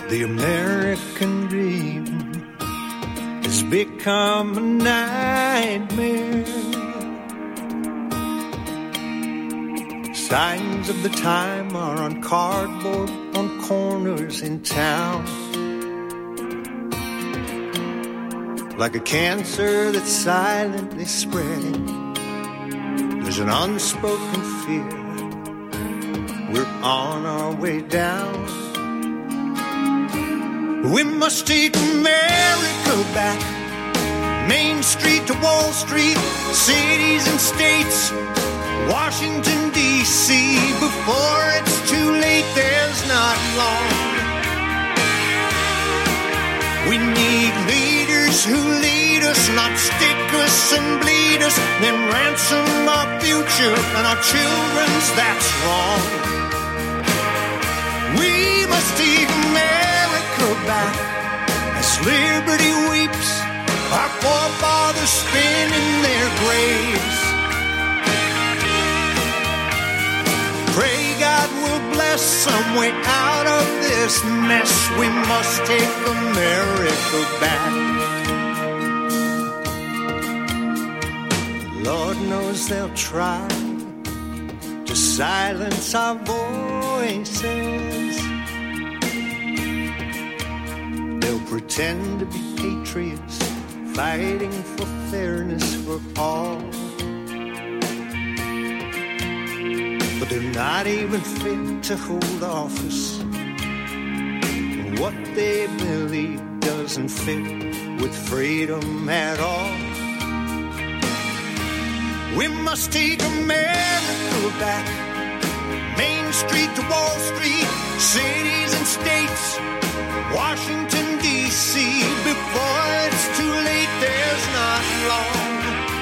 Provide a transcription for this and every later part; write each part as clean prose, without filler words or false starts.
The American dream has become a nightmare. Signs of the time are on cardboard on corners in town. Like a cancer that's silently spreading, there's an unspoken fear. We're on our way down. We must take America back. Main Street to Wall Street, cities and states, Washington, D.C. Before it's too late, there's not long. We need leaders who lead us, not stick us and bleed us, then ransom our future and our children's, that's wrong. We must take America back as liberty weeps, our forefathers spin in their graves. Pray God will bless some way out of this mess. We must take America back. Lord knows they'll try to silence our voices. They'll pretend to be patriots, fighting for fairness for all. But they're not even fit to hold office. What they believe doesn't fit with freedom at all. We must take America back. Main Street to Wall Street, cities and states, Washington, D.C. Before it's too late, there's not long.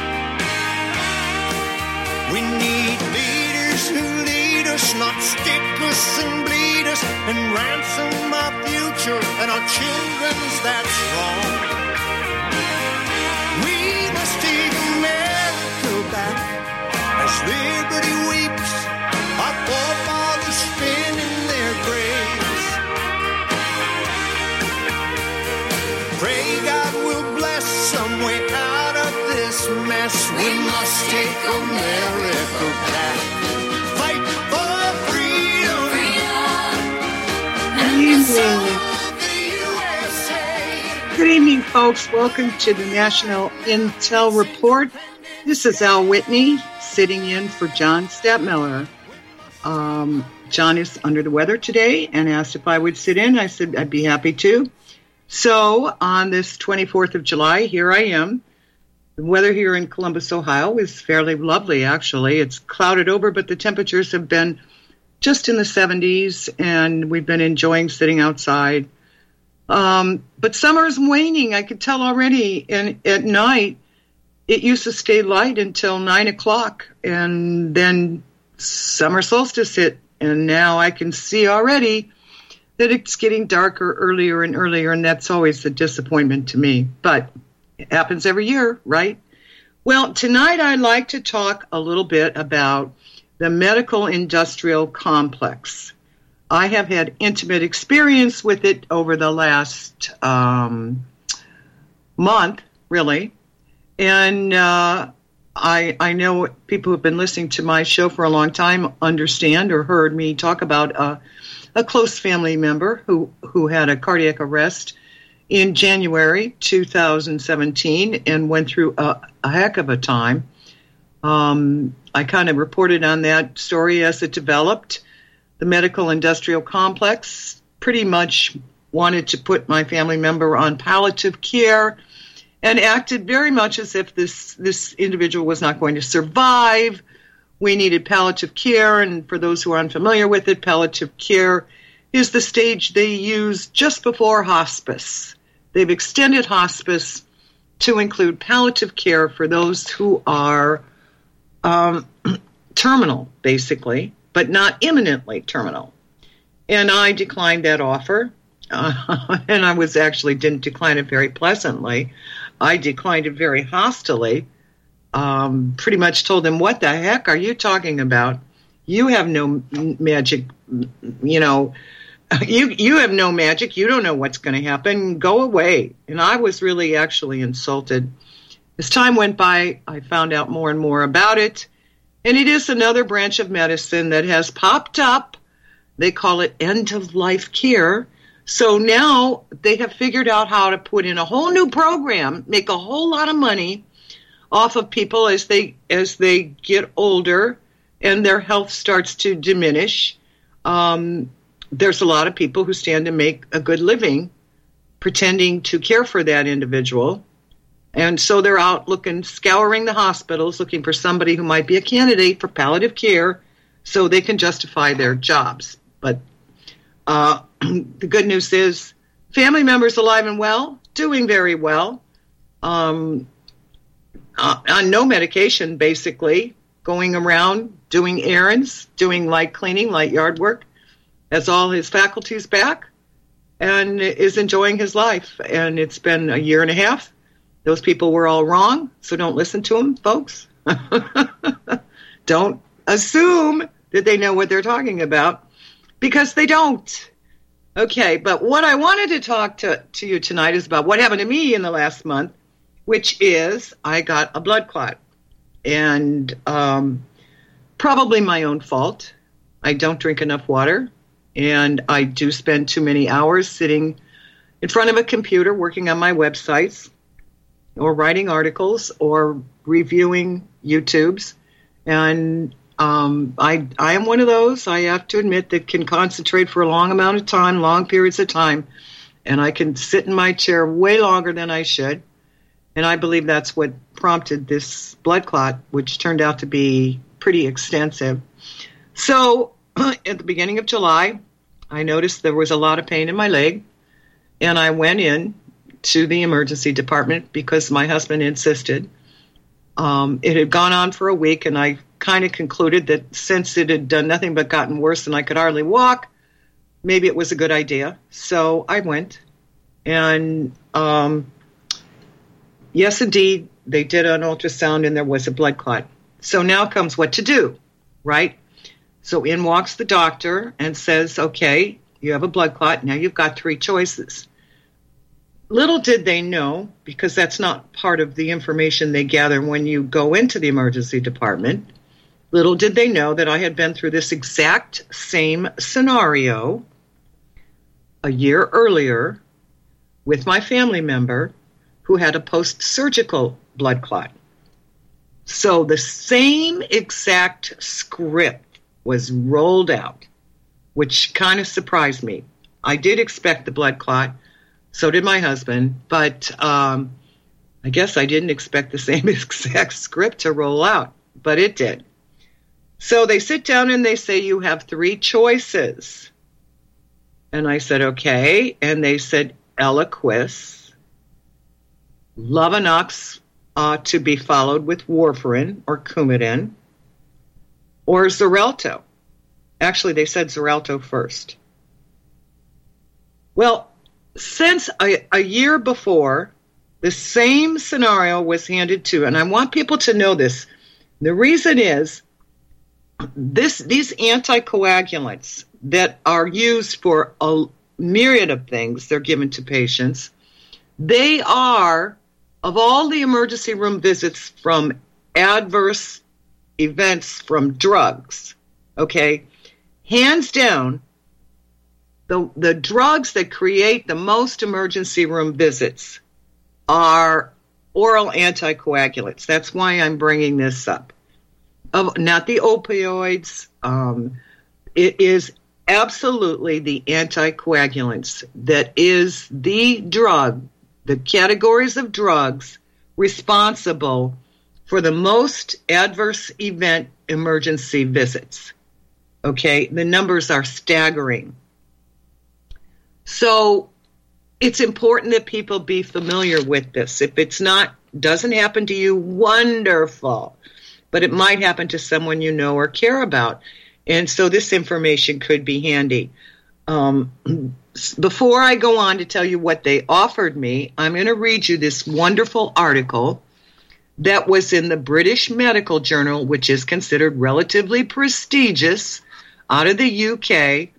We need leaders who lead us, not stick us and bleed us, and ransom our future and our children's, that's wrong. We must take America back as liberty weeps, our forefathers spin in their graves. Pray God will bless some way out of this mess. We must take America back. Fight for freedom. Good evening. Good evening, folks. Welcome to the National Intel Report. This is Al Whitney sitting in for John Stadtmiller. John is under the weather today and asked if I would sit in. I said I'd be happy to. So on this 24th of July, here I am. The weather here in Columbus, Ohio is fairly lovely, actually. It's clouded over, but the temperatures have been just in the 70s, and we've been enjoying sitting outside. But summer is waning, I could tell already. And at night, it used to stay light until 9 o'clock, and then summer solstice hit, and now I can see already that it's getting darker earlier and earlier, and that's always a disappointment to me. But it happens every year, right? Well, tonight I'd like to talk a little bit about the medical industrial complex. I have had intimate experience with it over the last month, really. And I know people who have been listening to my show for a long time understand or heard me talk about a close family member who had a cardiac arrest in January 2017 and went through a heck of a time. I kind of reported on that story as it developed. The medical industrial complex pretty much wanted to put my family member on palliative care and acted very much as if this individual was not going to survive. We needed palliative care, and for those who are unfamiliar with it, palliative care is the stage they use just before hospice. They've extended hospice to include palliative care for those who are terminal, basically, but not imminently terminal. And I declined that offer, and I didn't decline it very pleasantly. I declined it very hostilely. Pretty much told them, what the heck are you talking about? You have no magic, You have no magic. You don't know what's going to happen. Go away. And I was really actually insulted. As time went by, I found out more and more about it. And it is another branch of medicine that has popped up. They call it end-of-life care. So now they have figured out how to put in a whole new program, make a whole lot of money off of people as they get older and their health starts to diminish. There's a lot of people who stand to make a good living pretending to care for that individual. And so they're out scouring the hospitals, looking for somebody who might be a candidate for palliative care so they can justify their jobs. But the good news is family members alive and well, doing very well, on no medication, basically, going around, doing errands, doing light cleaning, light yard work, has all his faculties back, and is enjoying his life. And it's been a year and a half. Those people were all wrong, so don't listen to them, folks. Don't assume that they know what they're talking about, because they don't. Okay, but what I wanted to talk to you tonight is about what happened to me in the last month, which is I got a blood clot. And probably my own fault. I don't drink enough water, and I do spend too many hours sitting in front of a computer working on my websites or writing articles or reviewing YouTubes. And I am one of those, I have to admit, that can concentrate for a long amount of time, long periods of time, and I can sit in my chair way longer than I should. And I believe that's what prompted this blood clot, which turned out to be pretty extensive. So at the beginning of July, I noticed there was a lot of pain in my leg, and I went in to the emergency department because my husband insisted. It had gone on for a week, and I kind of concluded that since it had done nothing but gotten worse and I could hardly walk, maybe it was a good idea. So I went, and yes, indeed, they did an ultrasound and there was a blood clot. So now comes what to do, right? So in walks the doctor and says, okay, you have a blood clot. Now you've got 3 choices. Little did they know, because that's not part of the information they gather when you go into the emergency department. Little did they know that I had been through this exact same scenario a year earlier with my family member who had a post-surgical blood clot. So the same exact script was rolled out, which kind of surprised me. I did expect the blood clot. So did my husband, but I guess I didn't expect the same exact script to roll out, but it did. So they sit down and they say, you have 3 choices. And I said, okay. And they said, Eliquis, Lovenox, to be followed with warfarin or Coumadin, or Xarelto. Actually, they said Xarelto first. Well, since a year before, the same scenario was handed to, and I want people to know this. The reason is these anticoagulants that are used for a myriad of things, they're given to patients. They are, of all the emergency room visits from adverse events from drugs, okay, hands down, the drugs that create the most emergency room visits are oral anticoagulants. That's why I'm bringing this up. Not the opioids. It is absolutely the anticoagulants that is the drug, the categories of drugs responsible for the most adverse event emergency visits. Okay, the numbers are staggering. So it's important that people be familiar with this. If it's not, doesn't happen to you, wonderful. But it might happen to someone you know or care about. And so this information could be handy. Before I go on to tell you what they offered me, I'm going to read you this wonderful article that was in the British Medical Journal, which is considered relatively prestigious out of the UK.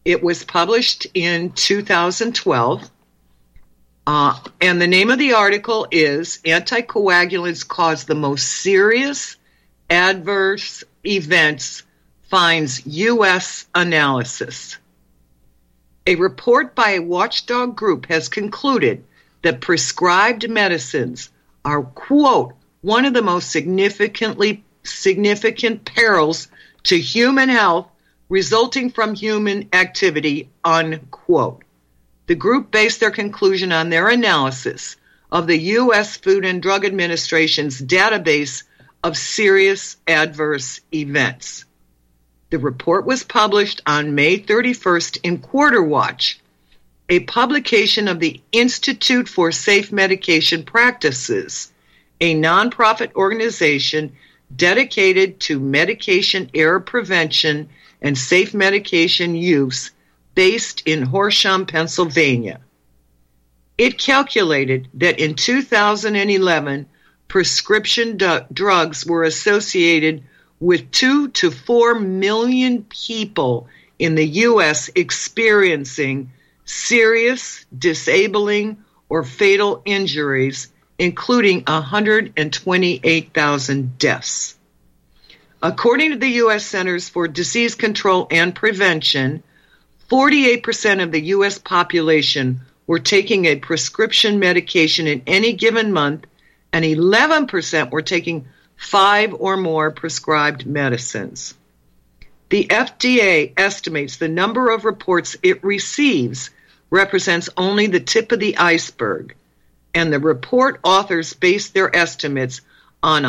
It was published in 2012. And the name of the article is Anticoagulants Cause the Most Serious Adverse Events, Finds U.S. Analysis. A report by a watchdog group has concluded that prescribed medicines are, quote, one of the most significant perils to human health resulting from human activity, unquote. The group based their conclusion on their analysis of the U.S. Food and Drug Administration's database of serious adverse events. The report was published on May 31st in Quarter Watch, a publication of the Institute for Safe Medication Practices, a nonprofit organization dedicated to medication error prevention and safe medication use based in Horsham, Pennsylvania. It calculated that in 2011, prescription drugs were associated with 2 to 4 million people in the U.S. experiencing serious, disabling, or fatal injuries, including 128,000 deaths. According to the U.S. Centers for Disease Control and Prevention, 48% of the U.S. population were taking a prescription medication in any given month, and 11% were taking 5 or more prescribed medicines. The FDA estimates the number of reports it receives represents only the tip of the iceberg, and the report authors based their estimates on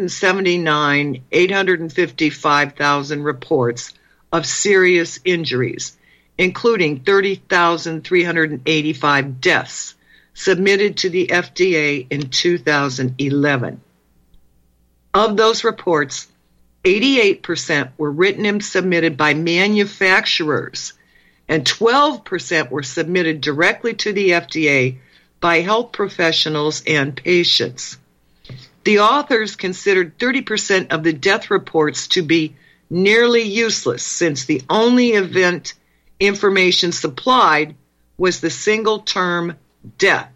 855,000 reports of serious injuries, including 30,385 deaths submitted to the FDA in 2011. Of those reports, 88% were written and submitted by manufacturers, and 12% were submitted directly to the FDA by health professionals and patients. The authors considered 30% of the death reports to be nearly useless, since the only event information supplied was the single term death.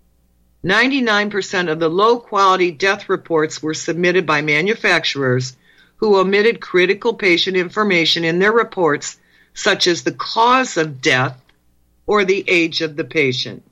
99% of the low-quality death reports were submitted by manufacturers who omitted critical patient information in their reports, such as the cause of death or the age of the patient.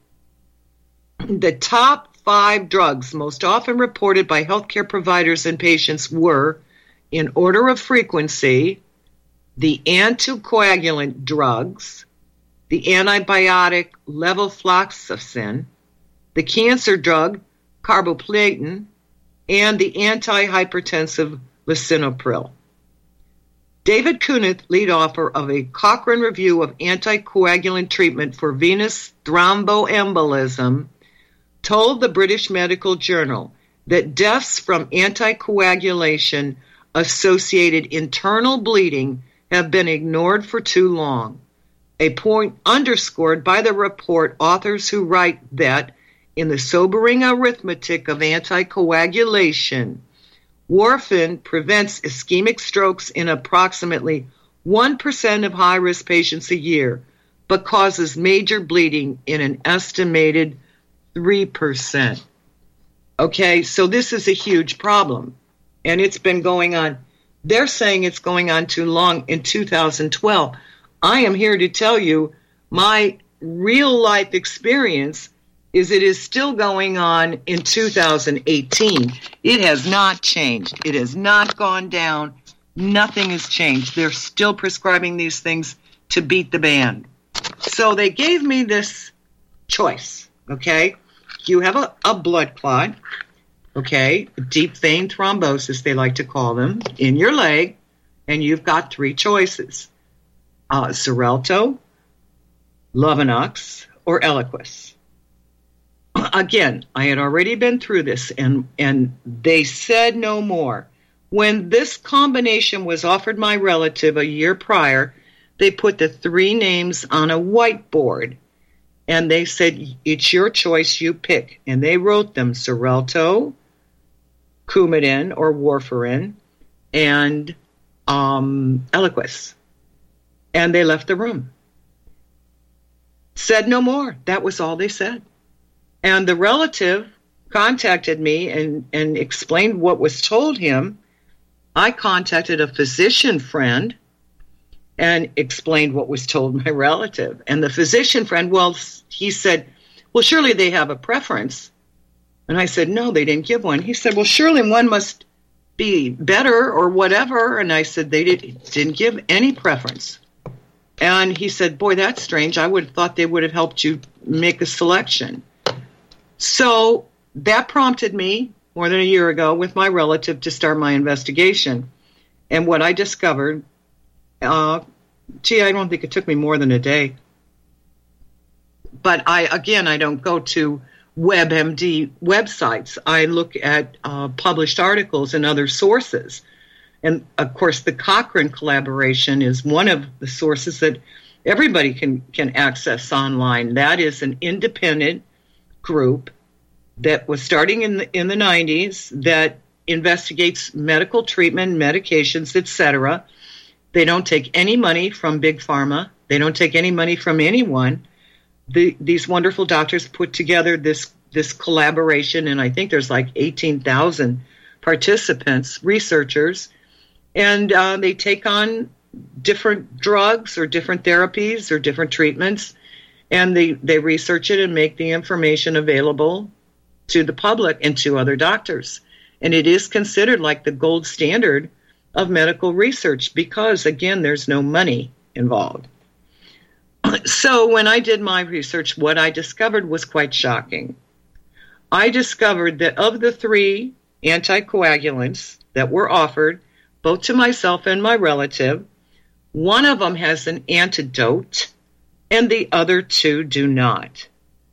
The top 5 drugs most often reported by healthcare providers and patients were, in order of frequency, the anticoagulant drugs, the antibiotic levofloxacin, the cancer drug carboplatin, and the antihypertensive lisinopril. David Kunith, lead author of a Cochrane review of anticoagulant treatment for venous thromboembolism, told the British Medical Journal that deaths from anticoagulation associated internal bleeding have been ignored for too long, a point underscored by the report authors who write that in the sobering arithmetic of anticoagulation, warfarin prevents ischemic strokes in approximately 1% of high-risk patients a year, but causes major bleeding in an estimated 3%. Okay, so this is a huge problem, and it's been going on. They're saying it's going on too long in 2012. I am here to tell you my real-life experience is it is still going on in 2018. It has not changed. It has not gone down. Nothing has changed. They're still prescribing these things to beat the band. So they gave me this choice, okay? You have a blood clot, okay, deep vein thrombosis, they like to call them, in your leg, and you've got 3 choices, Xarelto, Lovenox, or Eliquis. Again, I had already been through this, and they said no more. When this combination was offered my relative a year prior, they put the 3 names on a whiteboard, and they said, it's your choice, you pick. And they wrote them Xarelto, Coumadin or warfarin, and Eliquis. And they left the room. Said no more. That was all they said. And the relative contacted me and explained what was told him. I contacted a physician friend and explained what was told my relative. And the physician friend, well, he said, well, surely they have a preference. And I said, no, they didn't give one. He said, well, surely one must be better or whatever. And I said, they didn't give any preference. And he said, boy, that's strange. I would have thought they would have helped you make a selection. So that prompted me more than a year ago with my relative to start my investigation. And what I discovered, I don't think it took me more than a day. But I don't go to WebMD websites. I look at published articles and other sources. And, of course, the Cochrane collaboration is one of the sources that everybody can access online. That is an independent group that was starting in the 90s that investigates medical treatment, medications, etc. They don't take any money from Big Pharma. They don't take any money from anyone. These wonderful doctors put together this collaboration, and I think there's like 18,000 participants, researchers, and they take on different drugs or different therapies or different treatments, and they research it and make the information available to the public and to other doctors. And it is considered like the gold standard of medical research because, again, there's no money involved. So when I did my research, what I discovered was quite shocking. I discovered that of the 3 anticoagulants that were offered, both to myself and my relative, one of them has an antidote and the other 2 do not.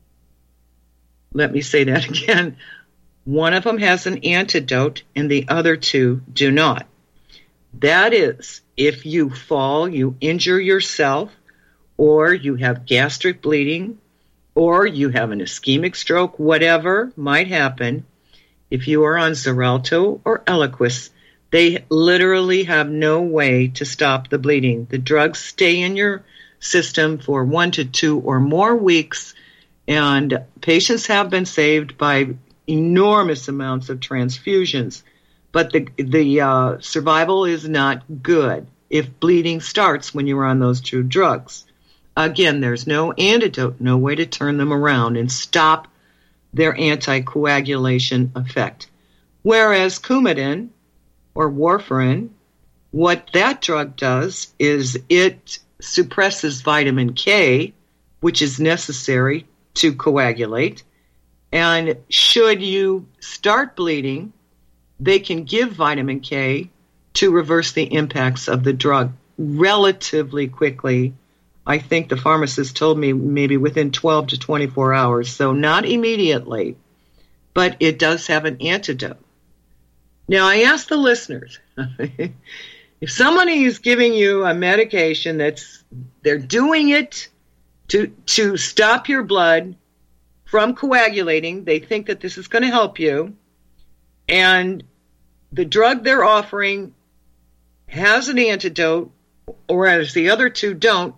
Let me say that again. One of them has an antidote and the other 2 do not. That is, if you fall, you injure yourself, or you have gastric bleeding, or you have an ischemic stroke, whatever might happen, if you are on Xarelto or Eliquis, they literally have no way to stop the bleeding. The drugs stay in your system for 1 to 2 or more weeks, and patients have been saved by enormous amounts of transfusions. But the survival is not good if bleeding starts when you're on those 2 drugs. Again, there's no antidote, no way to turn them around and stop their anticoagulation effect. Whereas Coumadin or warfarin, what that drug does is it suppresses vitamin K, which is necessary to coagulate. And should you start bleeding, they can give vitamin K to reverse the impacts of the drug relatively quickly. I think the pharmacist told me maybe within 12 to 24 hours, so not immediately, but it does have an antidote. Now, I ask the listeners, if somebody is giving you a medication they're doing it to stop your blood from coagulating, they think that this is going to help you, and the drug they're offering has an antidote, whereas the other 2 don't,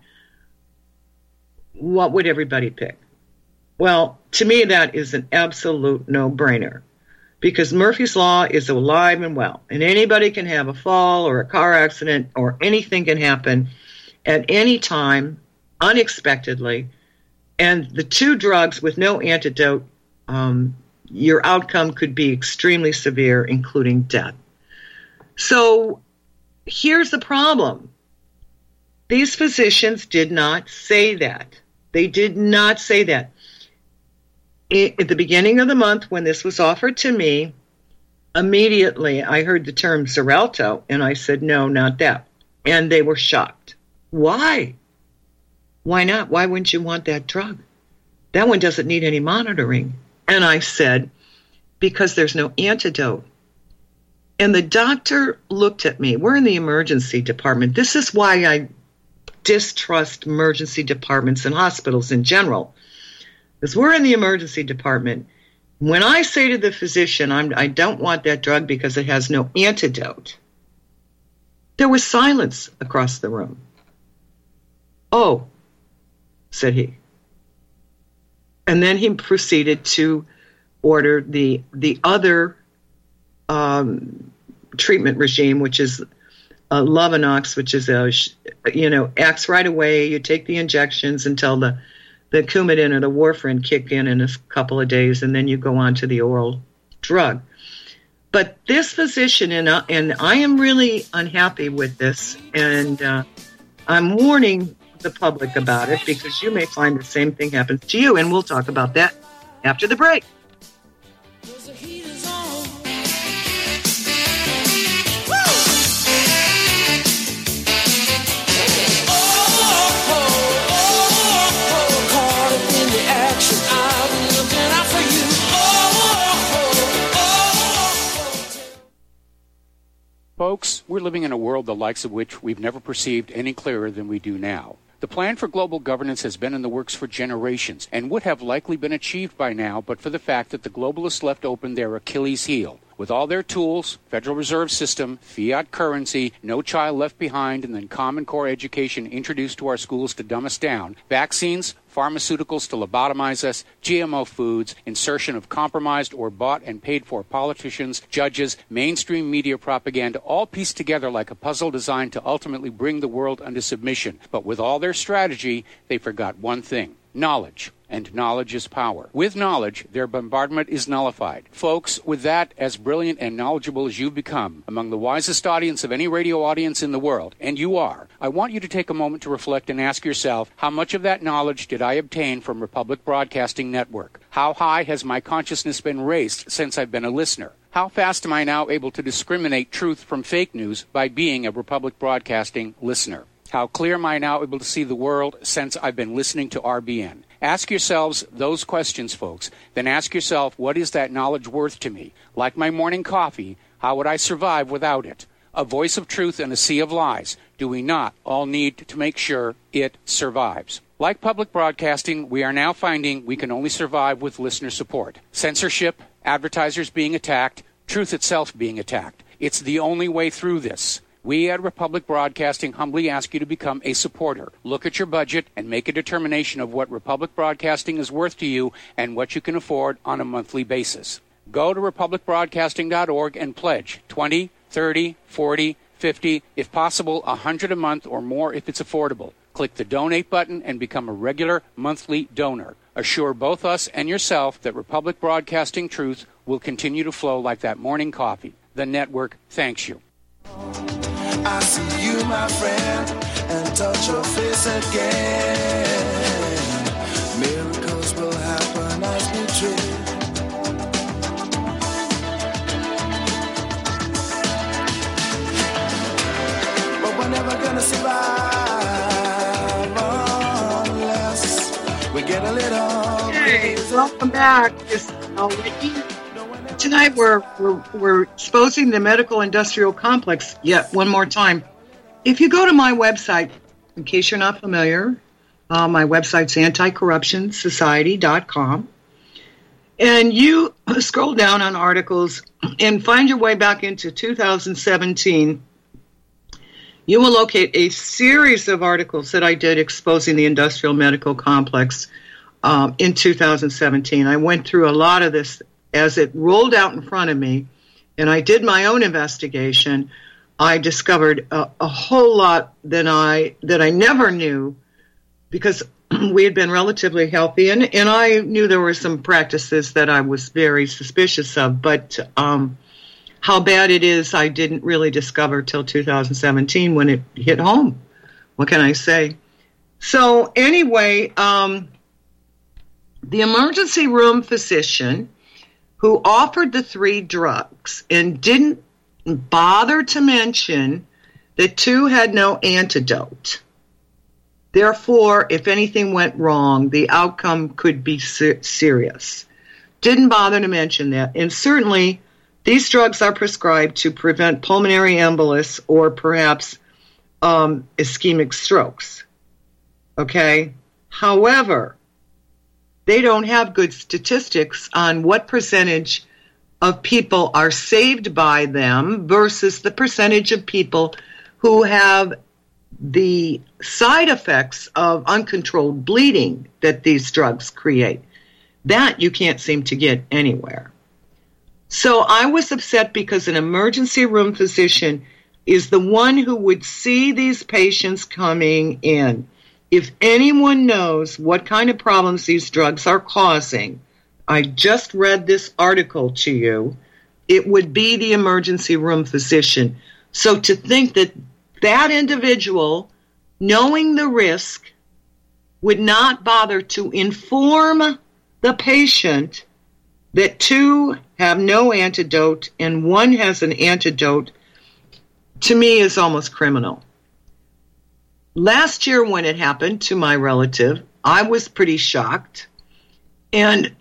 what would everybody pick? Well, to me, that is an absolute no-brainer, because Murphy's Law is alive and well, and anybody can have a fall or a car accident or anything can happen at any time, unexpectedly, and the 2 drugs with no antidote, your outcome could be extremely severe, including death. So here's the problem. These physicians did not say that. They did not say that. At the beginning of the month, when this was offered to me, immediately I heard the term Xarelto, and I said, no, not that. And they were shocked. Why? Why not? Why wouldn't you want that drug? That one doesn't need any monitoring. And I said, because there's no antidote. And the doctor looked at me. We're in the emergency department. This is why I distrust emergency departments and hospitals in general, because we're in the emergency department. When I say to the physician, I don't want that drug because it has no antidote, there was silence across the room. Oh, said he, And then he proceeded to order the other treatment regime, which is Lovenox, which is acts right away. You take the injections until the Coumadin or the warfarin kick in a couple of days, and then you go on to the oral drug. But this physician, and I am really unhappy with this, and I'm warning the public about it because you may find the same thing happens to you, and we'll talk about that after the break. Folks, we're living in a world the likes of which we've never perceived any clearer than we do now. The plan for global governance has been in the works for generations and would have likely been achieved by now but for the fact that the globalists left open their Achilles heel. With all their tools, Federal Reserve System, fiat currency, no child left behind, and then Common Core education introduced to our schools to dumb us down, vaccines, pharmaceuticals to lobotomize us, GMO foods, insertion of compromised or bought and paid for politicians, judges, mainstream media propaganda, all pieced together like a puzzle designed to ultimately bring the world under submission. But with all their strategy, they forgot one thing: knowledge. And knowledge is power. With knowledge, their bombardment is nullified. Folks, with that, as brilliant and knowledgeable as you've become, among the wisest audience of any radio audience in the world, and you are, I want you to take a moment to reflect and ask yourself, how much of that knowledge did I obtain from Republic Broadcasting Network? How high has my consciousness been raised since I've been a listener? How fast am I now able to discriminate truth from fake news by being a Republic Broadcasting listener? How clear am I now able to see the world since I've been listening to RBN? Ask yourselves those questions, folks. Then ask yourself, what is that knowledge worth to me? Like my morning coffee, how would I survive without it? A voice of truth in a sea of lies. Do we not all need to make sure it survives? Like public broadcasting, we are now finding we can only survive with listener support. Censorship, advertisers being attacked, truth itself being attacked. It's the only way through this. We at Republic Broadcasting humbly ask you to become a supporter. Look at your budget and make a determination of what Republic Broadcasting is worth to you and what you can afford on a monthly basis. Go to republicbroadcasting.org and pledge $20, $30, $40, $50, if possible, $100 a month or more if it's affordable. Click the donate button and become a regular monthly donor. Assure both us and yourself that Republic Broadcasting truth will continue to flow like that morning coffee. The network thanks you. I see you, my friend, and touch your face again. Miracles will happen as we dream. But we're never gonna survive unless we get a little. Hey, welcome back. This is Whitney. Tonight we're exposing the medical industrial complex yet one more time. If you go to my website, in case you're not familiar, my website's anticorruptionsociety.com, and you scroll down on articles and find your way back into 2017, you will locate a series of articles that I did exposing the industrial medical complex in 2017. I went through a lot of this as it rolled out in front of me, and I did my own investigation. I discovered a whole lot that I never knew, because we had been relatively healthy, and I knew there were some practices that I was very suspicious of, but how bad it is I didn't really discover till 2017 when it hit home. What can I say? So anyway, the emergency room physician who offered the 3 drugs and didn't bother to mention that 2 had no antidote. Therefore, if anything went wrong, the outcome could be serious. Didn't bother to mention that. And certainly, these drugs are prescribed to prevent pulmonary embolus or perhaps ischemic strokes. Okay? However, they don't have good statistics on what percentage of people are saved by them versus the percentage of people who have the side effects of uncontrolled bleeding that these drugs create. That you can't seem to get anywhere. So I was upset because an emergency room physician is the one who would see these patients coming in. If anyone knows what kind of problems these drugs are causing, I just read this article to you, it would be the emergency room physician. So to think that that individual, knowing the risk, would not bother to inform the patient that 2 have no antidote and 1 has an antidote, to me is almost criminal. Last year when it happened to my relative, I was pretty shocked. And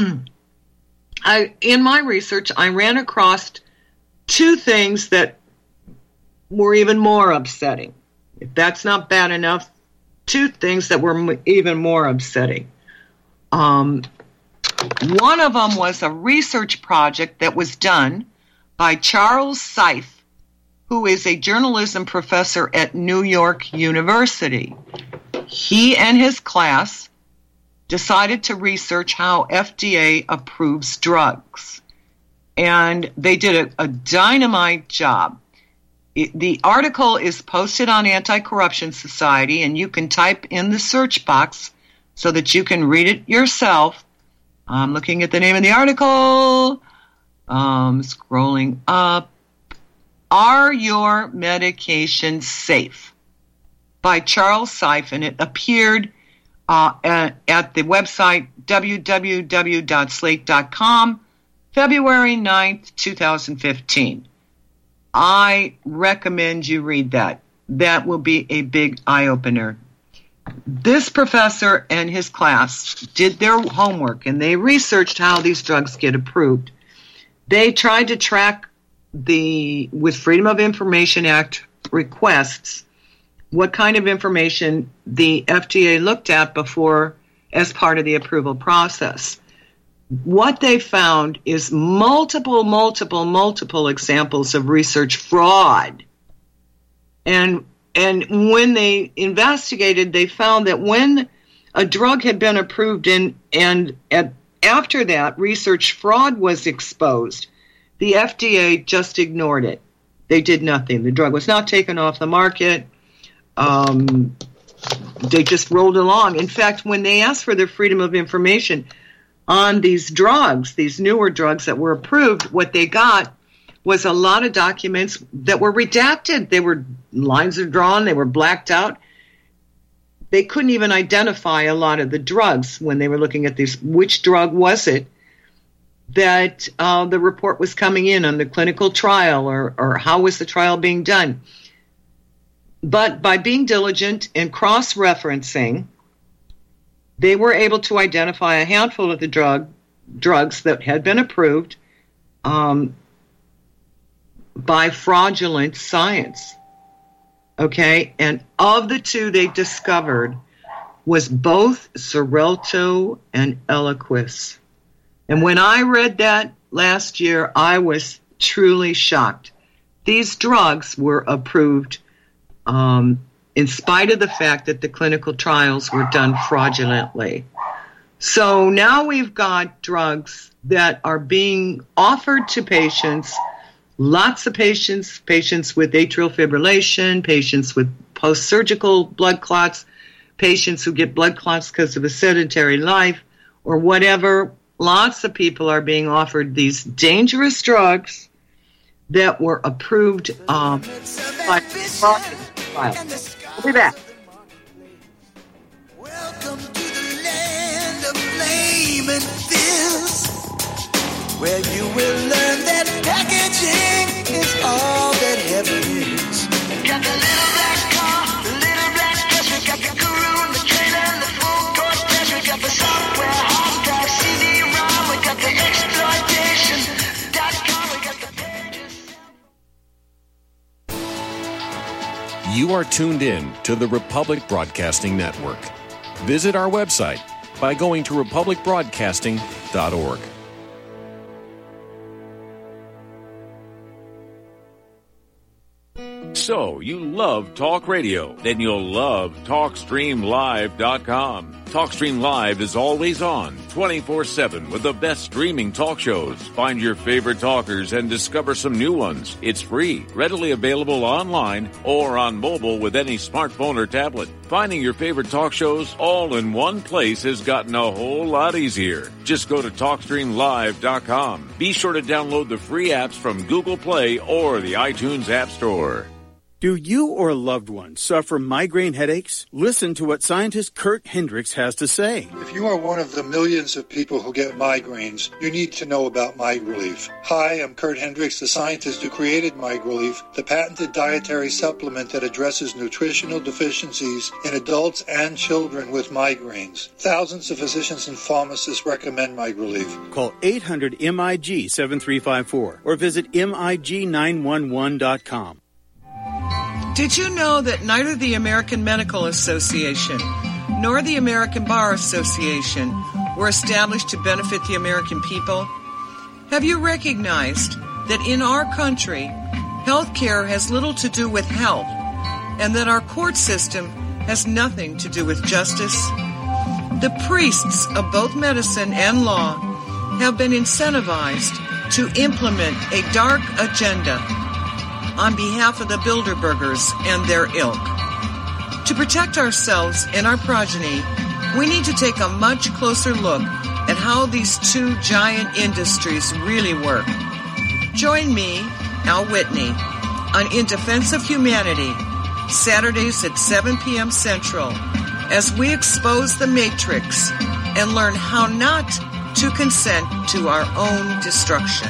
in my research, I ran across 2 things that were even more upsetting. If that's not bad enough, 2 things that were even more upsetting. One of them was a research project that was done by Charles Seif, who is a journalism professor at New York University. He and his class decided to research how FDA approves drugs. And they did a dynamite job. The article is posted on Anti-Corruption Society, and you can type in the search box so that you can read it yourself. I'm looking at the name of the article, scrolling up. Are Your Medications Safe? By Charles Seif, and it appeared at the website www.slate.com, February 9th, 2015. I recommend you read that. That will be a big eye-opener. This professor and his class did their homework, and they researched how these drugs get approved. They tried to track with Freedom of Information Act requests, what kind of information the FDA looked at before as part of the approval process. What they found is multiple examples of research fraud. And when they investigated, they found that when a drug had been approved after that research fraud was exposed, the FDA just ignored it. They did nothing. The drug was not taken off the market. They just rolled along. In fact, when they asked for the freedom of information on these drugs, these newer drugs that were approved, what they got was a lot of documents that were redacted. Lines are drawn, they were blacked out. They couldn't even identify a lot of the drugs when they were looking at these. Which drug was it that the report was coming in on the clinical trial, or how was the trial being done? But by being diligent and cross-referencing, they were able to identify a handful of the drugs that had been approved by fraudulent science. Okay, and of the 2 they discovered was both Xarelto and Eliquis. And when I read that last year, I was truly shocked. These drugs were approved in spite of the fact that the clinical trials were done fraudulently. So now we've got drugs that are being offered to patients, lots of patients with atrial fibrillation, patients with post-surgical blood clots, patients who get blood clots because of a sedentary life or whatever. Lots of people are being offered these dangerous drugs that were approved by fraudulent trials. We'll be back. Welcome to the land of flame and fizz, where you will learn that packaging is all that heaven is. Got the little black car, the little black dress, we got the guru and the trailer and the full course press, we got the software, hard drive, CD-ROM, we got the exploitation.com, we got the pages. You are tuned in to the Republic Broadcasting Network. Visit our website by going to republicbroadcasting.org. So, you love talk radio? Then you'll love TalkStreamLive.com. TalkStream Live is always on, 24/7, with the best streaming talk shows. Find your favorite talkers and discover some new ones. It's free, readily available online or on mobile with any smartphone or tablet. Finding your favorite talk shows all in one place has gotten a whole lot easier. Just go to TalkStreamLive.com. Be sure to download the free apps from Google Play or the iTunes App Store. Do you or a loved one suffer migraine headaches? Listen to what scientist Kurt Hendricks has to say. If you are one of the millions of people who get migraines, you need to know about MigRelief. Hi, I'm Kurt Hendricks, the scientist who created MigRelief, the patented dietary supplement that addresses nutritional deficiencies in adults and children with migraines. Thousands of physicians and pharmacists recommend MigRelief. Call 800-MIG-7354 or visit MIG911.com. Did you know that neither the American Medical Association nor the American Bar Association were established to benefit the American people? Have you recognized that in our country, health care has little to do with health, and that our court system has nothing to do with justice? The priests of both medicine and law have been incentivized to implement a dark agenda on behalf of the Bilderbergers and their ilk. To protect ourselves and our progeny, we need to take a much closer look at how these two giant industries really work. Join me, Al Whitney, on In Defense of Humanity, Saturdays at 7 p.m. Central, as we expose the Matrix and learn how not to consent to our own destruction.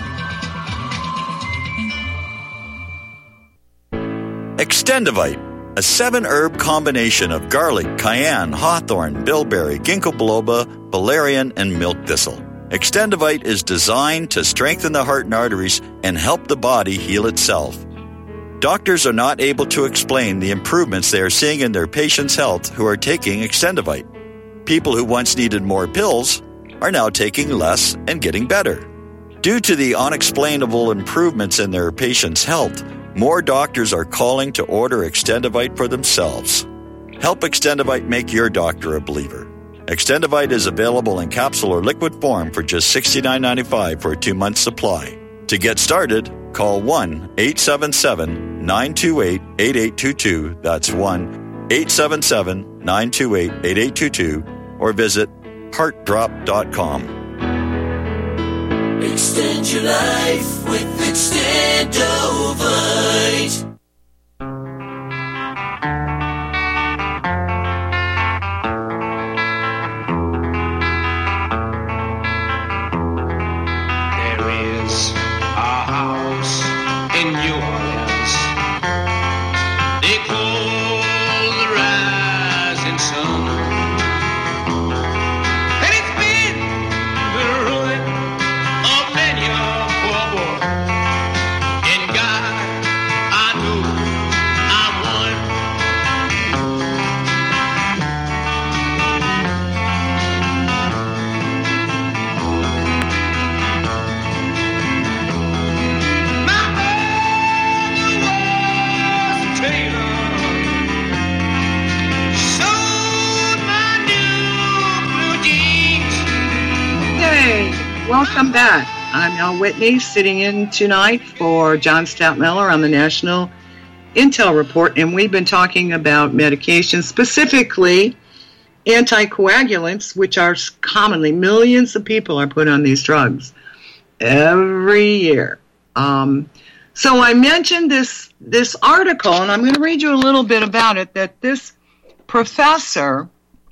Extendivite, a 7-herb combination of garlic, cayenne, hawthorn, bilberry, ginkgo biloba, valerian, and milk thistle. Extendivite is designed to strengthen the heart and arteries and help the body heal itself. Doctors are not able to explain the improvements they are seeing in their patients' health who are taking Extendivite. People who once needed more pills are now taking less and getting better. Due to the unexplainable improvements in their patients' health, more doctors are calling to order Extendivite for themselves. Help Extendivite make your doctor a believer. Extendivite is available in capsule or liquid form for just $69.95 for a 2-month supply. To get started, call 1-877-928-8822. That's 1-877-928-8822. Or visit heartdrop.com. Extend your life with Extendovite. There is a house in New Orleans they call the Rising Sun. And it's been the ruin of many a poor boy. In God, I know I'm one. My mother was a tailor. Sewed my new blue jeans. Hey, welcome back. I'm Al Whitney, sitting in tonight for John Stoutmiller on the National Intel Report, and we've been talking about medications, specifically anticoagulants, which are commonly, millions of people are put on these drugs every year. So I mentioned this article, and I'm going to read you a little bit about it, that this professor,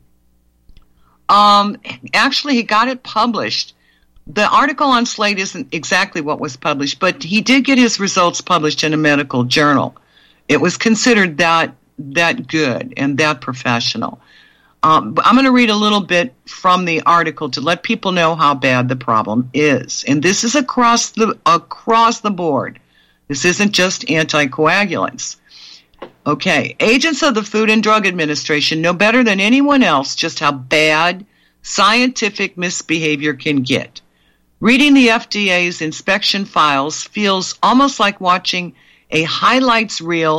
actually he got it published. The article on Slate isn't exactly what was published, but he did get his results published in a medical journal. It was considered that good and that professional. But I'm going to read a little bit from the article to let people know how bad the problem is. And this is across the board. This isn't just anticoagulants. Okay, agents of the Food and Drug Administration know better than anyone else just how bad scientific misbehavior can get. Reading the FDA's inspection files feels almost like watching a highlights reel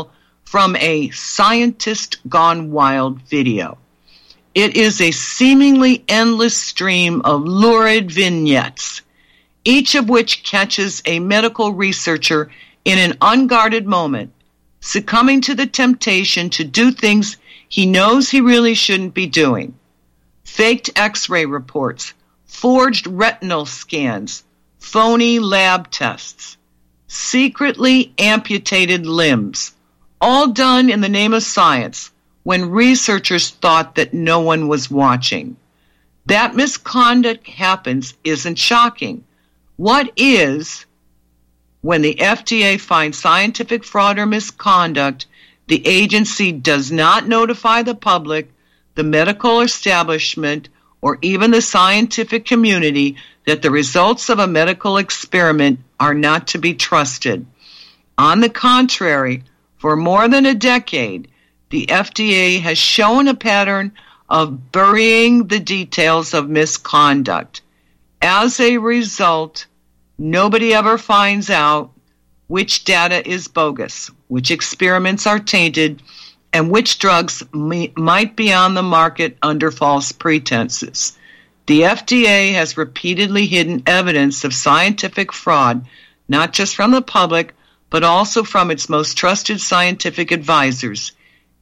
from a Scientist Gone Wild video. It is a seemingly endless stream of lurid vignettes, each of which catches a medical researcher in an unguarded moment, succumbing to the temptation to do things he knows he really shouldn't be doing. Faked X-ray reports, forged retinal scans, phony lab tests, secretly amputated limbs, all done in the name of science when researchers thought that no one was watching. That misconduct happens isn't shocking. What is, when the FDA finds scientific fraud or misconduct, the agency does not notify the public, the medical establishment, or even the scientific community that the results of a medical experiment are not to be trusted. On the contrary, for more than a decade, the FDA has shown a pattern of burying the details of misconduct. As a result, nobody ever finds out which data is bogus, which experiments are tainted, and which drugs might be on the market under false pretenses. The FDA has repeatedly hidden evidence of scientific fraud, not just from the public, but also from its most trusted scientific advisors,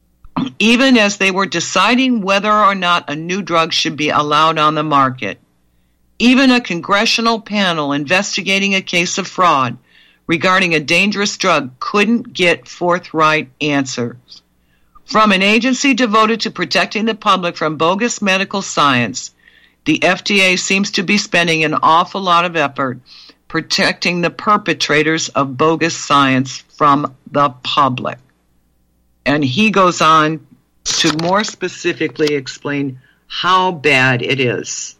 even as they were deciding whether or not a new drug should be allowed on the market. Even a congressional panel investigating a case of fraud regarding a dangerous drug couldn't get forthright answers. From an agency devoted to protecting the public from bogus medical science, the FDA seems to be spending an awful lot of effort protecting the perpetrators of bogus science from the public. And he goes on to more specifically explain how bad it is.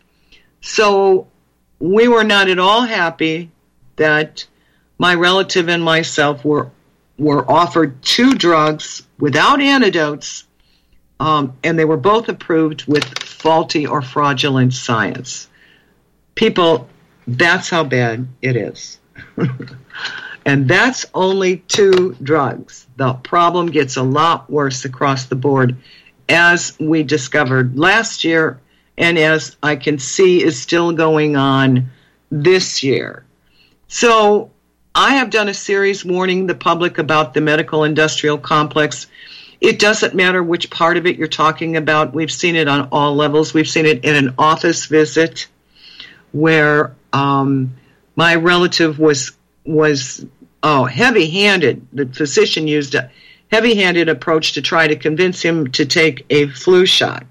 So we were not at all happy that my relative and myself were offered 2 drugs without antidotes, and they were both approved with faulty or fraudulent science. People, that's how bad it is. And that's only 2 drugs. The problem gets a lot worse across the board, as we discovered last year, and as I can see is still going on this year. So I have done a series warning the public about the medical industrial complex. It doesn't matter which part of it you're talking about. We've seen it on all levels. We've seen it in an office visit where my relative was heavy-handed. The physician used a heavy-handed approach to try to convince him to take a flu shot.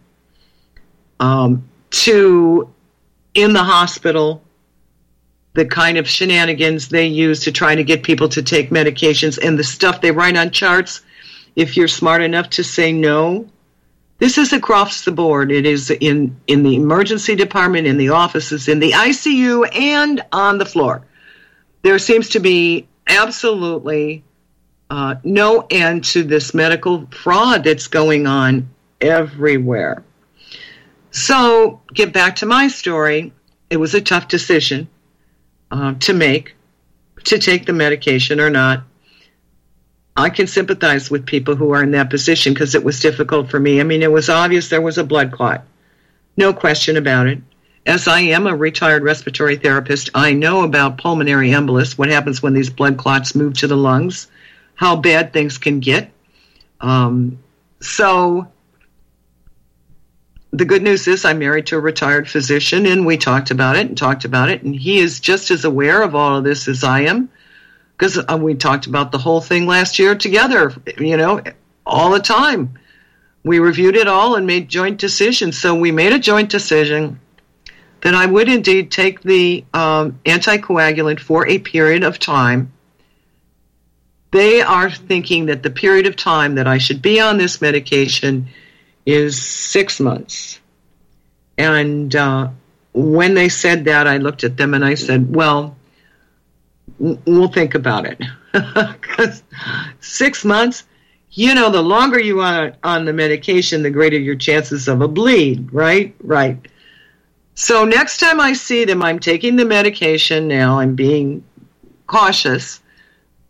In the hospital, the kind of shenanigans they use to try to get people to take medications and the stuff they write on charts, if you're smart enough to say no. This is across the board. It is in the emergency department, in the offices, in the ICU, and on the floor. There seems to be absolutely no end to this medical fraud that's going on everywhere. So, get back to my story. It was a tough decision to make, to take the medication or not. I can sympathize with people who are in that position because it was difficult for me. I mean, it was obvious there was a blood clot. No question about it. As I am a retired respiratory therapist, I know about pulmonary embolus, what happens when these blood clots move to the lungs, how bad things can get. So the good news is I'm married to a retired physician, and we talked about it, and he is just as aware of all of this as I am, because we talked about the whole thing last year together, all the time. We reviewed it all and made joint decisions. So we made a joint decision that I would indeed take the anticoagulant for a period of time. They are thinking that the period of time that I should be on this medication is 6 months. And when they said that, I looked at them and I said, well, we'll think about it. Because 6 months, the longer you are on the medication, the greater your chances of a bleed, right? Right. So next time I see them, I'm taking the medication now. I'm being cautious.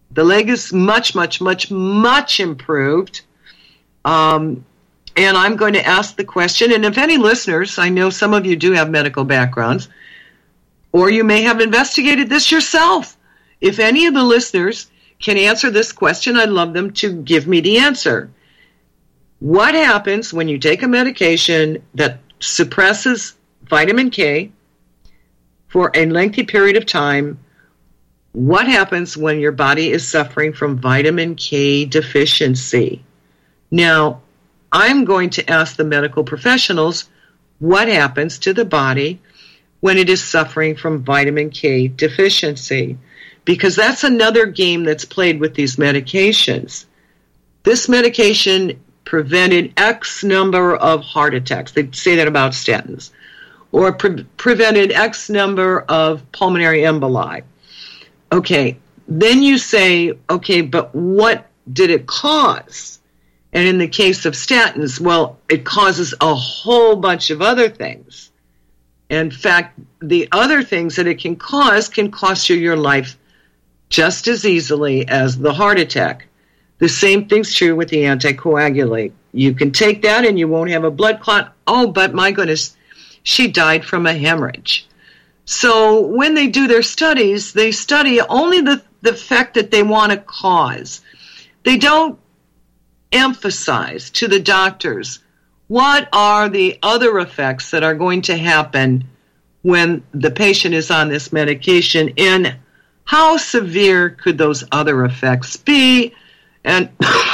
The leg is much, much, much, much improved. And I'm going to ask the question, and if any listeners, I know some of you do have medical backgrounds, or you may have investigated this yourself. If any of the listeners can answer this question, I'd love them to give me the answer. What happens when you take a medication that suppresses vitamin K for a lengthy period of time? What happens when your body is suffering from vitamin K deficiency? Now, I'm going to ask the medical professionals what happens to the body when it is suffering from vitamin K deficiency, because that's another game that's played with these medications. This medication prevented X number of heart attacks. They say that about statins. Or prevented X number of pulmonary emboli. Okay, then you say, okay, but what did it cause? And in the case of statins, well, it causes a whole bunch of other things. In fact, the other things that it can cost you your life just as easily as the heart attack. The same thing's true with the anticoagulant. You can take that and you won't have a blood clot. Oh, but my goodness, she died from a hemorrhage. So when they do their studies, they study only the effect that they want to cause. They don't emphasize to the doctors what are the other effects that are going to happen when the patient is on this medication, and how severe could those other effects be, and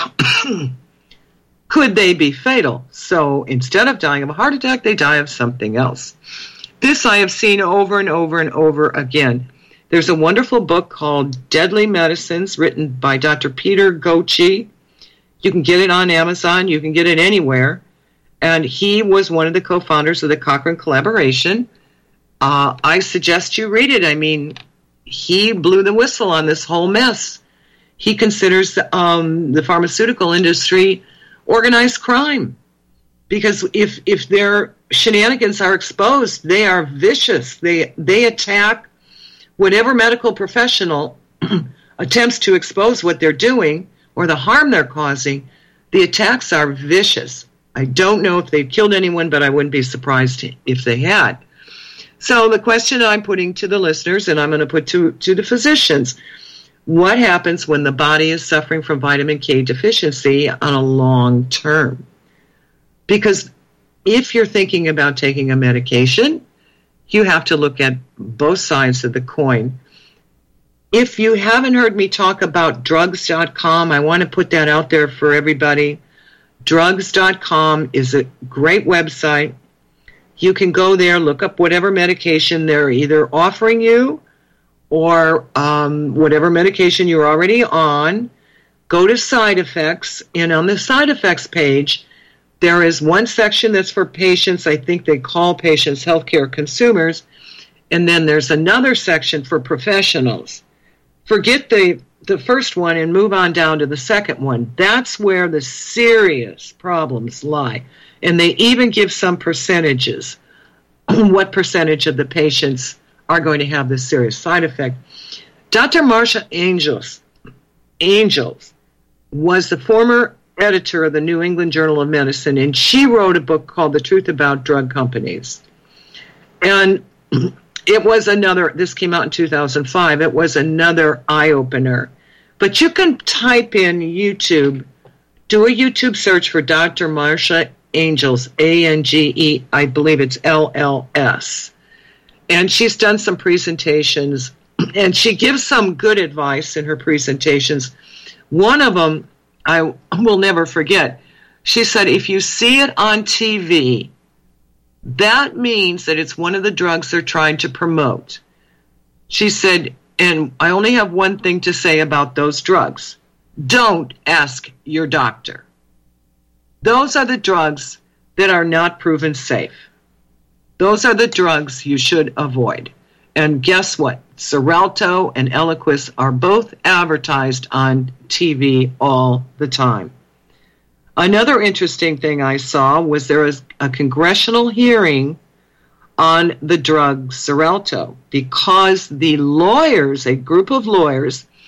could they be fatal? So instead of dying of a heart attack, they die of something else. This I have seen over and over and over again. There's a wonderful book called Deadly Medicines, written by Dr. Peter Ghoshi. You can get it on Amazon. You can get it anywhere. And he was one of the co-founders of the Cochrane Collaboration. I suggest you read it. I mean, he blew the whistle on this whole mess. He considers the pharmaceutical industry organized crime, because if their shenanigans are exposed, they are vicious. They attack whatever medical professional attempts to expose what they're doing or the harm they're causing. The attacks are vicious. I don't know if they've killed anyone, but I wouldn't be surprised if they had. So the question I'm putting to the listeners, and I'm going to put to the physicians, what happens when the body is suffering from vitamin K deficiency on a long term? Because if you're thinking about taking a medication, you have to look at both sides of the coin. If you haven't heard me talk about drugs.com, I want to put that out there for everybody. Drugs.com is a great website. You can go there, look up whatever medication they're either offering you or whatever medication you're already on. Go to side effects, and on the side effects page, there is one section that's for patients. I think they call patients healthcare consumers. And then there's another section for professionals. Forget the first one and move on down to the second one. That's where the serious problems lie. And they even give some percentages. What percentage of the patients are going to have this serious side effect? Dr. Marcia Angels was the former editor of the New England Journal of Medicine, and she wrote a book called The Truth About Drug Companies. And it was this came out in 2005, it was another eye-opener. But you can type in YouTube, do a YouTube search for Dr. Marcia Angels, A-N-G-E, I believe it's L-L-S. And she's done some presentations, and she gives some good advice in her presentations. One of them I will never forget. She said, if you see it on TV, that means that it's one of the drugs they're trying to promote. She said, and I only have one thing to say about those drugs. Don't ask your doctor. Those are the drugs that are not proven safe. Those are the drugs you should avoid. And guess what? Xarelto and Eliquis are both advertised on TV all the time. Another interesting thing I saw was there was a congressional hearing on the drug Xarelto, because the lawyers, a group of lawyers,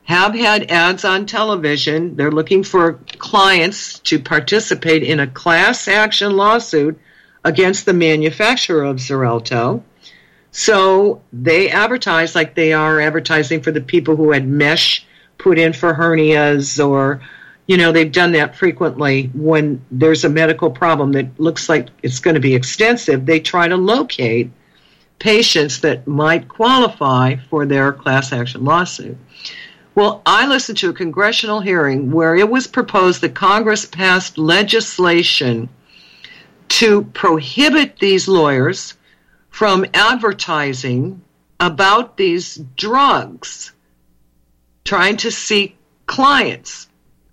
have had ads on television. They're looking for clients to participate in a class action lawsuit against the manufacturer of Xarelto. So they advertise like they are advertising for the people who had mesh put in for hernias, or, they've done that frequently when there's a medical problem that looks like it's going to be extensive. They try to locate patients that might qualify for their class action lawsuit. Well, I listened to a congressional hearing where it was proposed that Congress passed legislation to prohibit these lawyers from advertising about these drugs, trying to seek clients.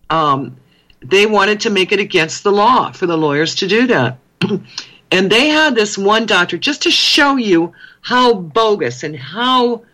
They wanted to make it against the law for the lawyers to do that. And they had this one doctor, just to show you how bogus and how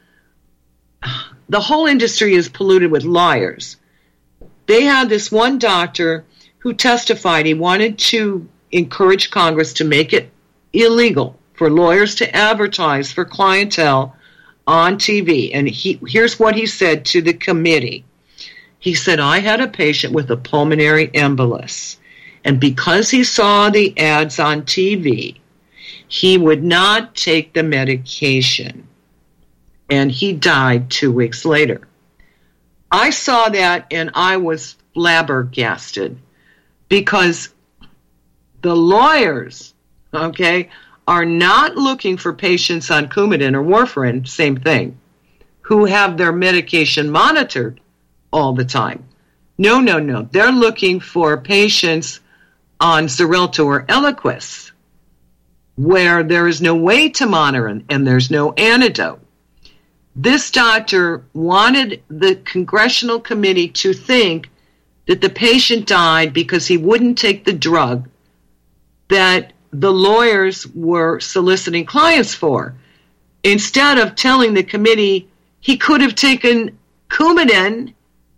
the whole industry is polluted with liars. They had this one doctor who testified he wanted to encourage Congress to make it illegal for lawyers to advertise for clientele on TV. And here's what he said to the committee. He said, I had a patient with a pulmonary embolus, and because he saw the ads on TV, he would not take the medication, and he died 2 weeks later. I saw that, and I was flabbergasted, because the lawyers, are not looking for patients on Coumadin or warfarin, same thing, who have their medication monitored all the time. No. They're looking for patients on Xarelto or Eliquis, where there is no way to monitor and there's no antidote. This doctor wanted the congressional committee to think that the patient died because he wouldn't take the drug that the lawyers were soliciting clients for. Instead of telling the committee he could have taken Coumadin,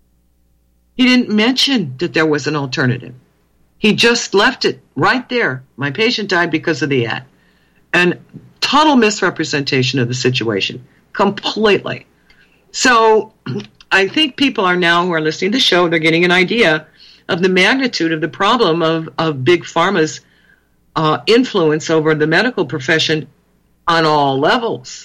he didn't mention that there was an alternative. He just left it right there. My patient died because of the ad. And total misrepresentation of the situation. Completely. So I think people are now, who are listening to the show, they're getting an idea of the magnitude of the problem of Big Pharma's influence over the medical profession on all levels.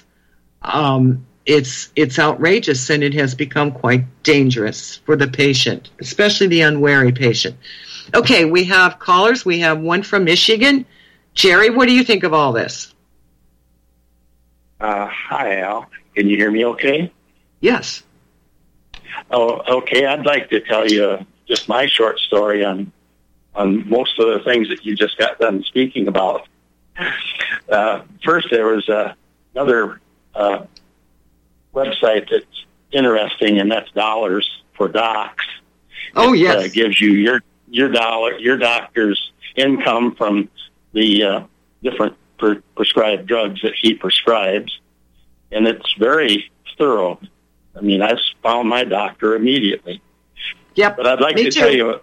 It's outrageous, and it has become quite dangerous for the patient, especially the unwary patient. Okay, we have callers. We have one from Michigan. Jerry, what do you think of all this? Hi, Al. Can you hear me okay? Yes. Oh, okay. I'd like to tell you just my short story on most of the things that you just got done speaking about. First, there was another website that's interesting, and that's Dollars for Docs. Oh, yes. It gives you your doctor's income from the different prescribed drugs that he prescribes, and it's very thorough. I mean, I found my doctor immediately. Yep. But I'd like to tell you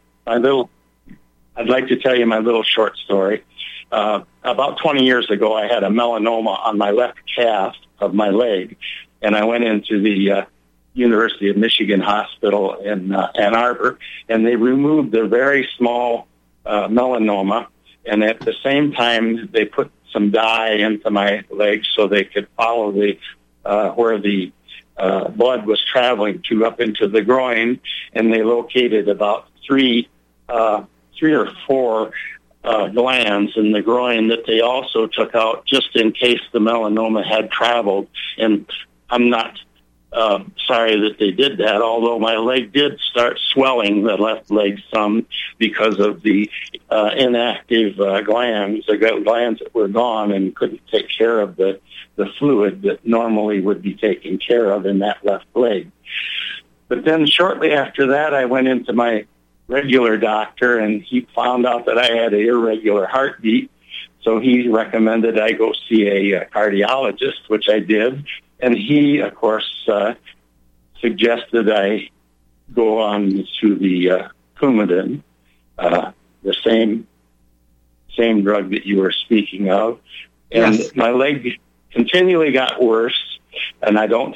my little short story. About 20 years ago, I had a melanoma on my left calf of my leg, and I went into the University of Michigan Hospital in Ann Arbor, and they removed the very small melanoma, and at the same time, they put some dye into my leg so they could follow the where the blood was traveling to up into the groin, and they located about three or four glands in the groin that they also took out just in case the melanoma had traveled. And I'm not sorry that they did that, although my leg did start swelling, the left leg some, because of the inactive glands, the glands that were gone and couldn't take care of the fluid that normally would be taken care of in that left leg. But then shortly after that, I went into my regular doctor, and he found out that I had an irregular heartbeat, so he recommended I go see a cardiologist, which I did. And he, of course, suggested I go on to the Coumadin, the same drug that you were speaking of. And yes. My leg continually got worse, and I don't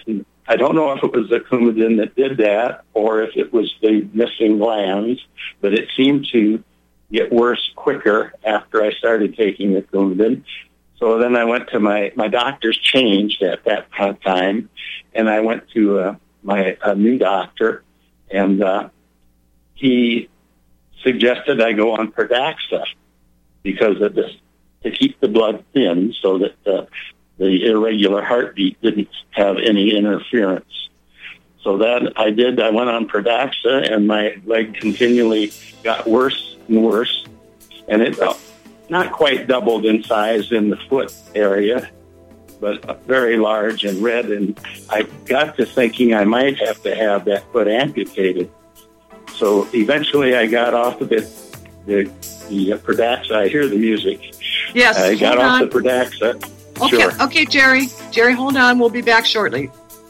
I don't know if it was the Coumadin that did that or if it was the missing glands, but it seemed to get worse quicker after I started taking the Coumadin. So then I went to my doctors changed at that time, and I went to my new doctor, and he suggested I go on Pradaxa because of this, to keep the blood thin so that the irregular heartbeat didn't have any interference. So that I did. I went on Pradaxa, and my leg continually got worse and worse, and it not quite doubled in size in the foot area, but very large and red. And I got to thinking I might have to have that foot amputated. So eventually I got off of the Pradaxa. I hear the music. Yes, I got off the Pradaxa. Okay, Sure. okay, Jerry. Jerry, hold on. We'll be back shortly.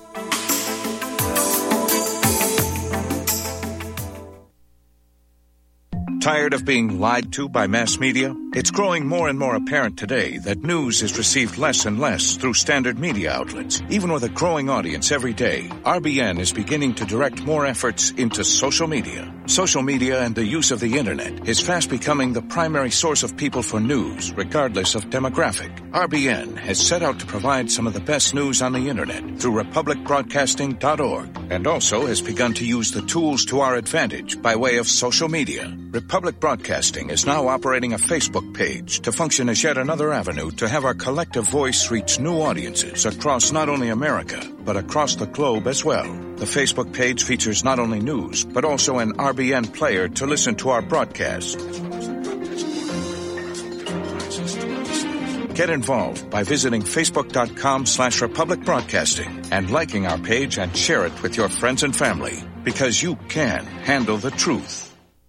Tired of being lied to by mass media? It's growing more and more apparent today that news is received less and less through standard media outlets. Even with a growing audience every day, RBN is beginning to direct more efforts into social media. Social media and the use of the internet is fast becoming the primary source of people for news, regardless of demographic. RBN has set out to provide some of the best news on the internet through republicbroadcasting.org, and also has begun to use the tools to our advantage by way of social media. Republic Broadcasting is now operating a Facebook page to function as yet another avenue to have our collective voice reach new audiences across not only America, but across the globe as well. The Facebook page features not only news, but also an RBN player to listen to our broadcast. Get involved by visiting facebook.com/Republic Broadcasting and liking our page and share it with your friends and family, because you can handle the truth.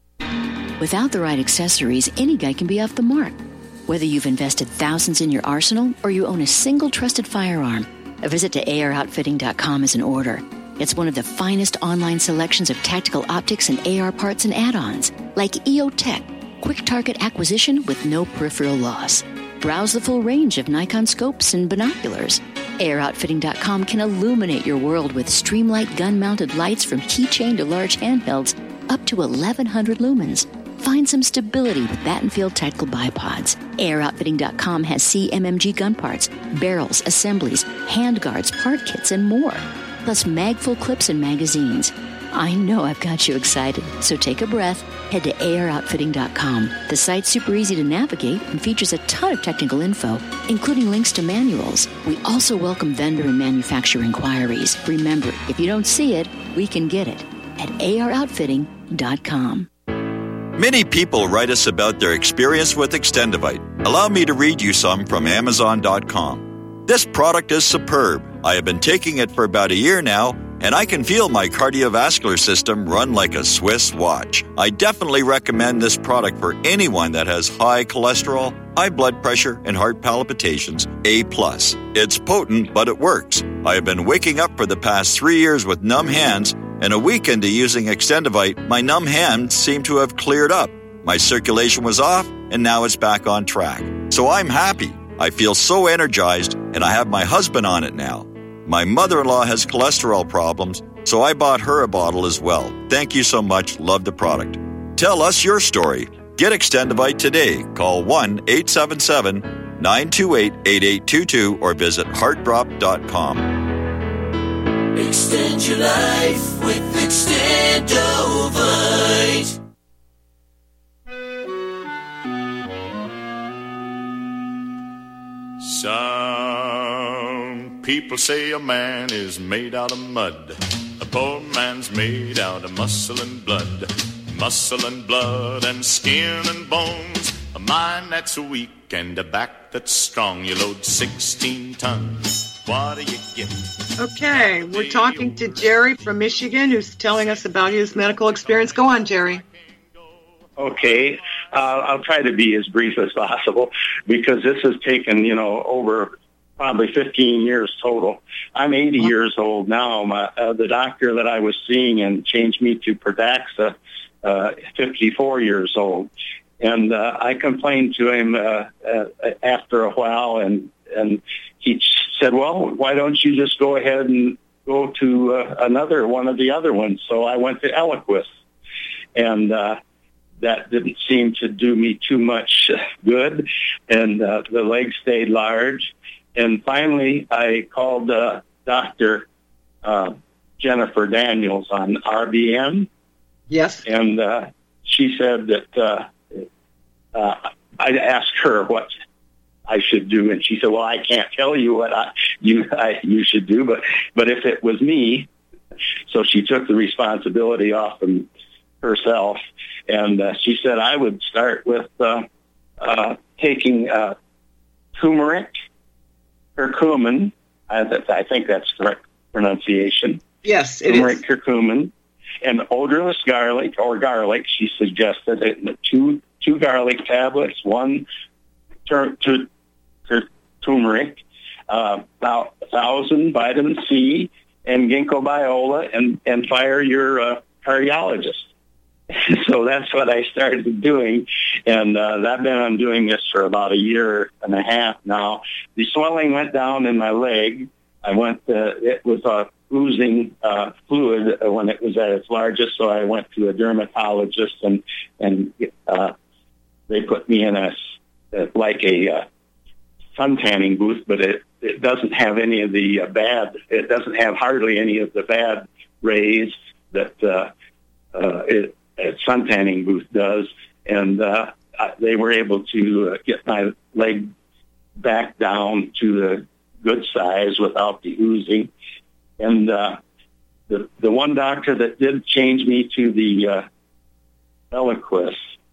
Without the right accessories, any guy can be off the mark. Whether you've invested thousands in your arsenal or you own a single trusted firearm, a visit to AROutfitting.com is in order. It's one of the finest online selections of tactical optics and AR parts and add-ons, like EOTech, quick target acquisition with no peripheral loss. Browse the full range of Nikon scopes and binoculars. AROutfitting.com can illuminate your world with Streamlight gun-mounted lights from keychain to large handhelds up to 1,100 lumens. Find some stability with Battenfield Tactical Bipods. AirOutfitting.com has CMMG gun parts, barrels, assemblies, handguards, part kits, and more. Plus magful clips and magazines. I know I've got you excited, so take a breath. Head to AirOutfitting.com. The site's super easy to navigate and features a ton of technical info, including links to manuals. We also welcome vendor and manufacturer inquiries. Remember, if you don't see it, we can get it at AirOutfitting.com. Many people write us about their experience with Extendivite. Allow me to read you some from Amazon.com. This product is superb. I have been taking it for about a year now, and I can feel my cardiovascular system run like a Swiss watch. I definitely recommend this product for anyone that has high cholesterol, high blood pressure, and heart palpitations, A+. It's potent, but it works. I have been waking up for the past 3 years with numb hands, and a week into using Extendivite, my numb hands seem to have cleared up. My circulation was off, and now it's back on track. So I'm happy. I feel so energized, and I have my husband on it now. My mother-in-law has cholesterol problems, so I bought her a bottle as well. Thank you so much. Love the product. Tell us your story. Get Extendivite today. Call 1-877-928-8822 or visit heartdrop.com. Extend your life with Extendovite. Some people say a man is made out of mud. A poor man's made out of muscle and blood. Muscle and blood and skin and bones. A mind that's weak and a back that's strong. You load 16 tons. What do you get? Okay, we're talking to Jerry from Michigan, who's telling us about his medical experience. Go on, Jerry. Okay, I'll try to be as brief as possible because this has taken, over probably 15 years total. I'm 80 years old now. The doctor that I was seeing and changed me to Pradaxa, 54 years old. And I complained to him after a while, and he said, well, why don't you just go ahead and go to another one of the other ones. So I went to Eliquis, and that didn't seem to do me too much good, and the leg stayed large. And finally, I called Dr. Jennifer Daniels on RBN. Yes. And she said that I asked her what I should do, and she said, "Well, I can't tell you what you should do, but if it was me," so she took the responsibility off of herself, and she said I would start with taking turmeric, curcumin. I think that's correct pronunciation. Yes, it turmeric, is. Curcumin, and odorless garlic or garlic. She suggested it. Two garlic tablets, one turmeric, about 1,000 vitamin C and ginkgo biloba, and fire your cardiologist. So that's what I started doing, and I've been doing this for about 1.5 years now. The swelling went down in my leg. It was oozing fluid when it was at its largest, so I went to a dermatologist, and they put me in a sun tanning booth, but it doesn't have any of the it doesn't have hardly any of the bad rays that a sun tanning booth does, and they were able to get my leg back down to the good size without the oozing. And the one doctor that did change me to the Eliquis,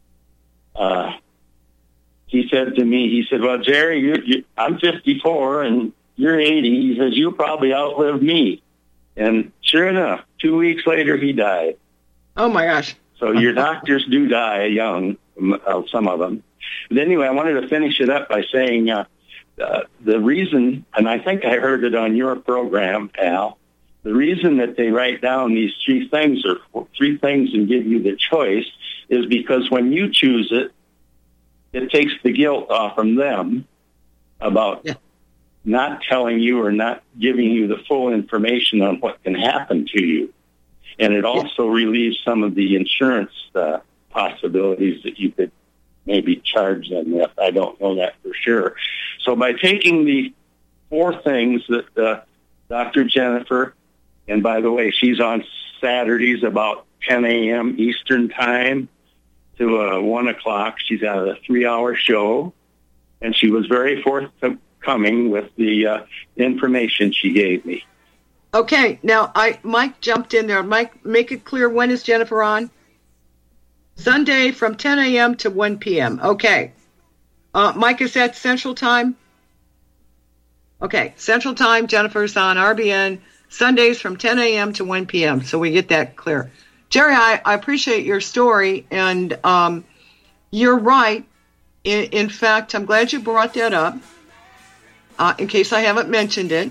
he said to me, "Well, Jerry, I'm 54 and you're 80. He says, you'll probably outlive me." And sure enough, 2 weeks later, he died. Oh, my gosh. So your doctors do die young, some of them. But anyway, I wanted to finish it up by saying the reason, and I think I heard it on your program, Al, the reason that they write down these three things and give you the choice is because when you choose it, it takes the guilt off from them about not telling you or not giving you the full information on what can happen to you. And it also relieves some of the insurance possibilities that you could maybe charge them with. I don't know that for sure. So by taking the 4 things that Dr. Jennifer, and by the way, she's on Saturdays about 10 a.m. Eastern Time to 1 o'clock. She's got a 3-hour show, and she was very forthcoming with the information she gave me. Okay, now Mike jumped in there. Mike, make it clear, when is Jennifer on? Sunday from 10 a.m. to 1 p.m. Okay. Mike, is that Central Time? Okay, Central Time, Jennifer's on RBN, Sundays from 10 a.m. to 1 p.m., so we get that clear. Jerry, I appreciate your story, and you're right. In fact, I'm glad you brought that up, in case I haven't mentioned it.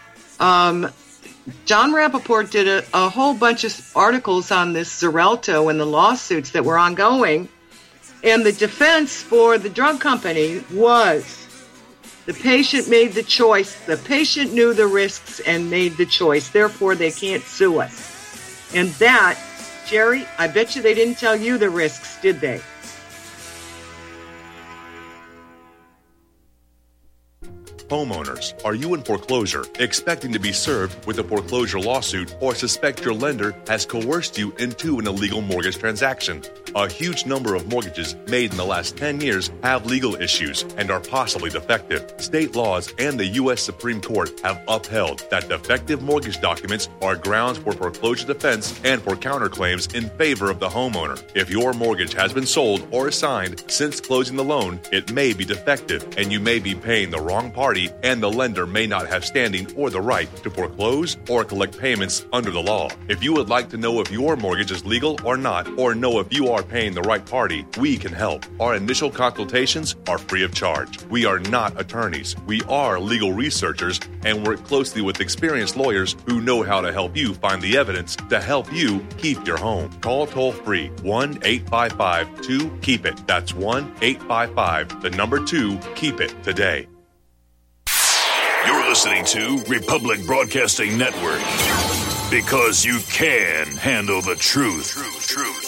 John Rappaport did a whole bunch of articles on this Xarelto and the lawsuits that were ongoing, and the defense for the drug company was the patient made the choice. The patient knew the risks and made the choice. Therefore, they can't sue us. And that, Jerry, I bet you they didn't tell you the risks, did they? Homeowners, are you in foreclosure, expecting to be served with a foreclosure lawsuit, or suspect your lender has coerced you into an illegal mortgage transaction? A huge number of mortgages made in the last 10 years have legal issues and are possibly defective. State laws and the U.S. Supreme Court have upheld that defective mortgage documents are grounds for foreclosure defense and for counterclaims in favor of the homeowner. If your mortgage has been sold or assigned since closing the loan, it may be defective and you may be paying the wrong party, and the lender may not have standing or the right to foreclose or collect payments under the law. If you would like to know if your mortgage is legal or not, or know if you are paying the right party, we can help. Our initial consultations are free of charge. We are not attorneys. We are legal researchers and work closely with experienced lawyers who know how to help you find the evidence to help you keep your home. Call toll-free 1-855-2-KEEP-IT. That's 1-855-2-KEEP-IT today. You're listening to Republic Broadcasting Network. Because you can handle the truth.